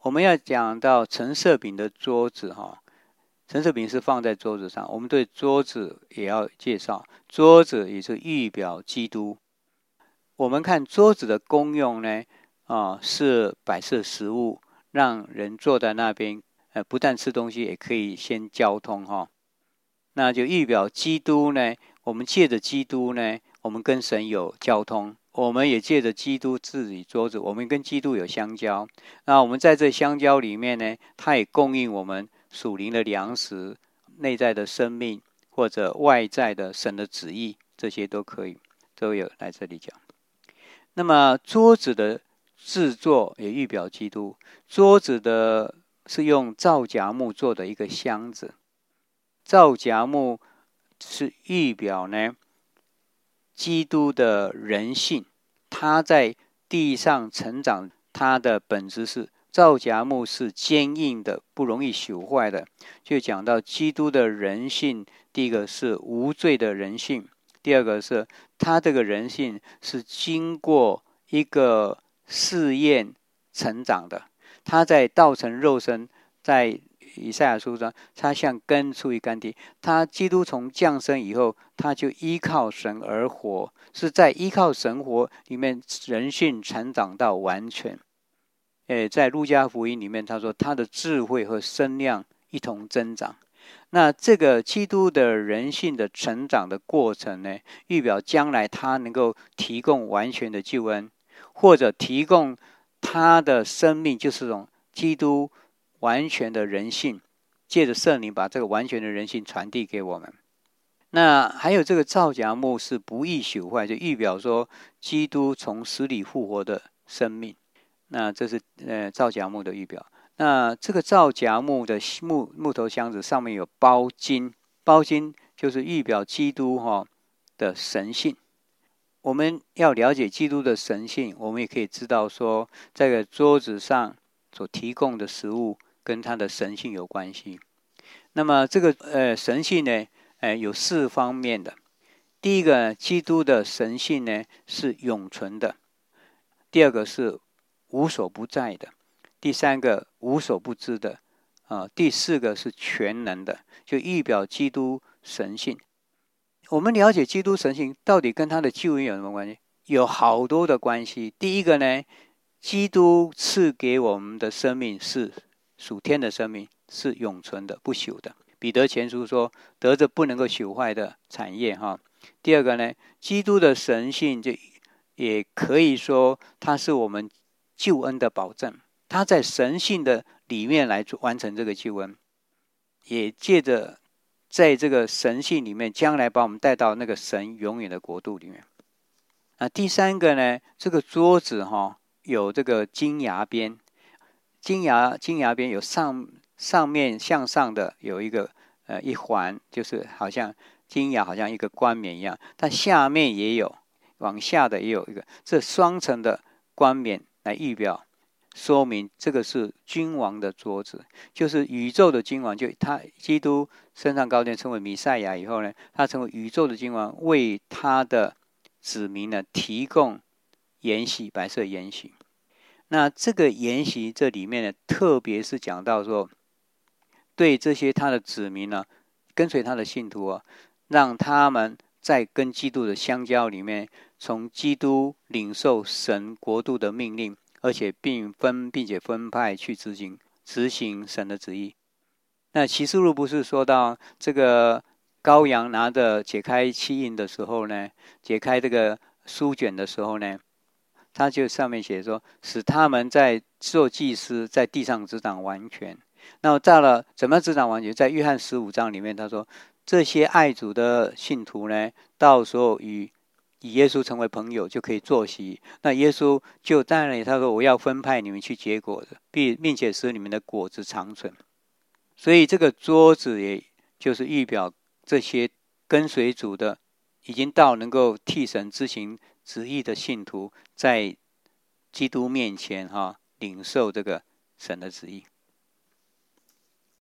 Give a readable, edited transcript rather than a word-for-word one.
我们要讲到陈设饼的桌子哈，陈设饼是放在桌子上，我们对桌子也要介绍，桌子也是预表基督。我们看桌子的功用呢，是摆设食物，让人坐在那边，不但吃东西，也可以先交通哈。那就预表基督呢，我们借着基督呢，我们跟神有交通，我们也借着基督自己桌子，我们跟基督有相交。那我们在这相交里面呢，它也供应我们属灵的粮食、内在的生命或者外在的神的旨意，这些都可以，都有来这里讲。那么桌子的制作也预表基督，桌子的是用皂荚木做的一个箱子，皂荚木是预表呢基督的人性，他在地上成长，他的本质是皂荚木是坚硬的，不容易朽坏的。就讲到基督的人性，第一个是无罪的人性，第二个是他这个人性是经过一个试验成长的，他在道成肉身，在以赛亚书中，他像根出于干地。他基督从降生以后，他就依靠神而活，是在依靠神活里面，人性成长到完全。在路加福音里面，他说他的智慧和身量一同增长。那这个基督的人性的成长的过程呢，预表将来他能够提供完全的救恩，或者提供他的生命，就是这种基督完全的人性，借着圣灵把这个完全的人性传递给我们。那还有这个皂荚木是不易朽坏，就预表说基督从死里复活的生命。那这是皂荚木的预表。那这个皂荚木的木头箱子上面有包金，包金就是预表基督的神性。我们要了解基督的神性，我们也可以知道说，这个桌子上所提供的食物跟他的神性有关系。那么这个神性呢，有4方面的。第一个，基督的神性呢是永存的；第二个是无所不在的；第三个无所不知的；第4个是全能的，就预表基督神性。我们了解基督神性到底跟他的救恩有什么关系？有好多的关系。第一个呢，基督赐给我们的生命是属天的生命，是永存的、不朽的。彼得前书说，得着不能够朽坏的产业哈。第二个呢，基督的神性就也可以说，它是我们救恩的保证。他在神性的里面来完成这个救恩，也借着在这个神性里面，将来把我们带到那个神永远的国度里面。第三个呢，这个桌子有这个金牙边，金牙边有上面向上的有一个一环，就是好像金牙好像一个冠冕一样，但下面也有往下的也有一个，这双层的冠冕来预表。说明这个是君王的桌子，就是宇宙的君王，就他基督升上高天成为弥赛亚以后呢，他成为宇宙的君王，为他的子民呢提供筵席，摆设筵席。那这个筵席这里面呢，特别是讲到说，对这些他的子民呢，跟随他的信徒让他们在跟基督的相交里面，从基督领受神国度的命令，而且并且分派去执行神的旨意。那启示录不是说到这个羔羊拿着解开7印的时候呢，解开这个书卷的时候呢，他就上面写说，使他们在做祭司，在地上执掌完全。那到了怎么执掌完全？在约翰15章里面，他说这些爱主的信徒呢，到时候与耶稣成为朋友，就可以坐席。那耶稣就在那里，他说：“我要分派你们去结果子，并且使你们的果子长存。”所以这个桌子也就是预表这些跟随主的，已经到能够替神执行旨意的信徒，在基督面前领受这个神的旨意。